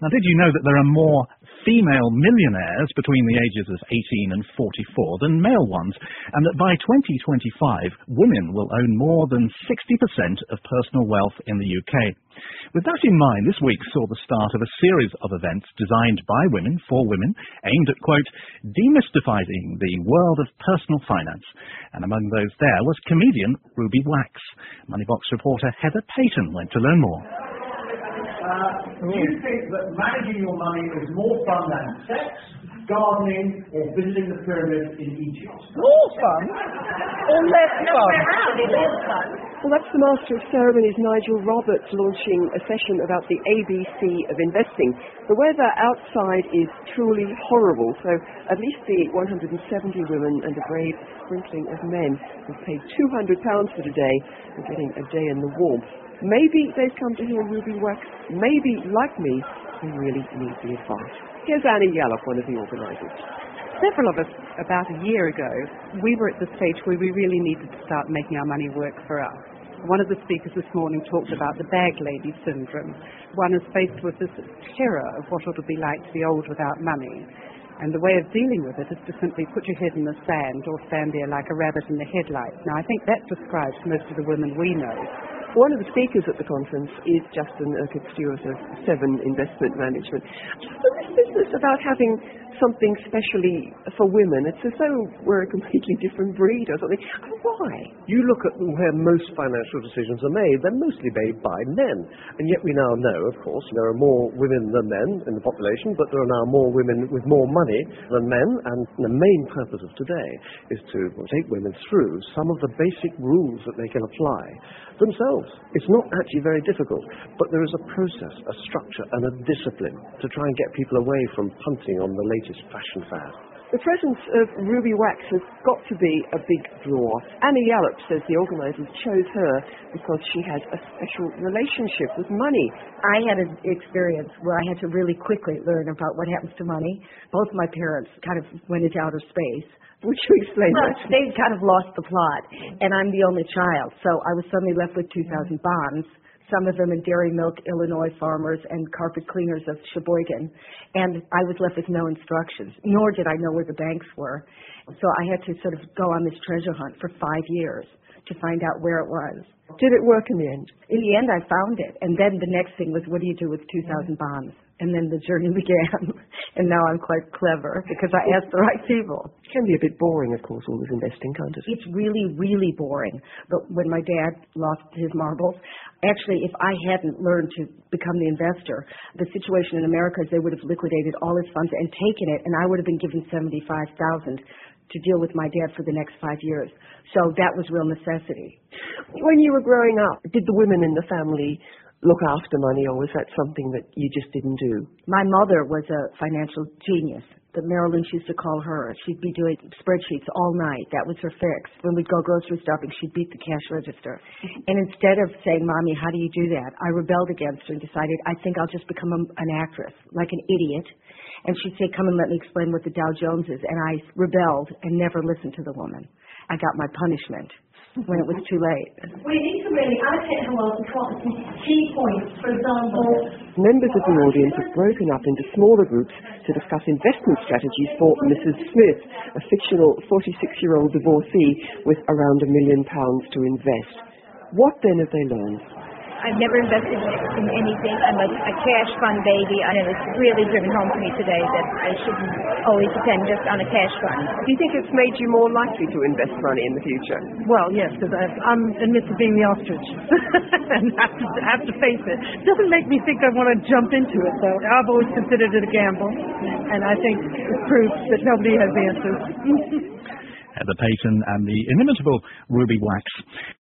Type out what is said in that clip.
Now, did you know that there are more female millionaires between the ages of 18 and 44 than male ones, and that by 2025, women will own more than 60% of personal wealth in the UK? With that in mind, this week saw the start of a series of events designed by women for women, aimed at, quote, demystifying the world of personal finance. And among those there was comedian Ruby Wax. Moneybox reporter Heather Payton went to learn more. Do you think that managing your money is more fun than sex, gardening, or visiting the pyramids in Egypt? More fun? Or less fun? Well, that's the Master of Ceremonies, Nigel Roberts, launching a session about the ABC of investing. The weather outside is truly horrible, so at least the 170 women and a brave sprinkling of men have paid £200 for today and getting a day in the warmth. Maybe they've come to hear Ruby Wax. Maybe, like me, they really need the advice. Here's Annie Yallop, one of the organisers. Several of us, about a year ago, we were at the stage where we really needed to start making our money work for us. One of the speakers this morning talked about the bag lady syndrome. One is faced with this terror of what it'll be like to be old without money. And the way of dealing with it is to simply put your head in the sand or stand there like a rabbit in the headlights. Now, I think that describes most of the women we know. One of the speakers at the conference is Justin Urquhart-Stewart of Seven Investment Management. Justin, this business about having something specially for women, it's as though we're a completely different breed or something. Why? You look at where most financial decisions are made, they're mostly made by men. And yet we now know, of course, there are more women than men in the population, but there are now more women with more money than men. And the main purpose of today is to take women through some of the basic rules that they can apply themselves. It's not actually very difficult, but there is a process, a structure, and a discipline to try and get people away from punting on the latest fashion fad. The presence of Ruby Wax has got to be a big draw. Annie Yallop says the organisers chose her because she has a special relationship with money. I had an experience where I had to really quickly learn about what happens to money. Both my parents kind of went into outer space. Would you explain that? They kind of lost the plot, and I'm the only child, so I was suddenly left with 2,000 bonds, some of them in Dairy Milk, Illinois farmers, and carpet cleaners of Sheboygan, and I was left with no instructions, nor did I know where the banks were. So I had to sort of go on this treasure hunt for 5 years to find out where it was. Did it work in the end? In the end, I found it, and then the next thing was, what do you do with 2,000 bonds? And then the journey began, and now I'm quite clever because I asked the right people. It can be a bit boring, of course, all this investing, can't it? It's really, really boring. But when my dad lost his marbles, actually, if I hadn't learned to become the investor, the situation in America is they would have liquidated all his funds and taken it, and I would have been given $75,000 to deal with my dad for the next 5 years. So that was real necessity. When you were growing up, did the women in the family look after money, or was that something that you just didn't do? My mother was a financial genius. But Marilyn used to call her. She'd be doing spreadsheets all night. That was her fix. When we'd go grocery shopping, she'd beat the cash register. And instead of saying, Mommy, how do you do that? I rebelled against her and decided, I think I'll just become an actress, like an idiot. And she'd say, come and let me explain what the Dow Jones is. And I rebelled and never listened to the woman. I got my punishment when it was too late. We need to really allocate her wealth across some key points. For example, members of the audience have broken up into smaller groups to discuss investment strategies for Mrs. Smith, a fictional 46-year-old divorcee with around £1 million to invest. What then have they learned? I've never invested in anything. I'm a cash fund baby, and it's really driven home to me today that I shouldn't always depend just on a cash fund. Do you think it's made you more likely to invest money in the future? Well, yes, because I'm admit to being the ostrich and have to face it. It doesn't make me think I want to jump into it, though. I've always considered it a gamble, and I think it proves that nobody has answers. Heather Payton and the inimitable Ruby Wax.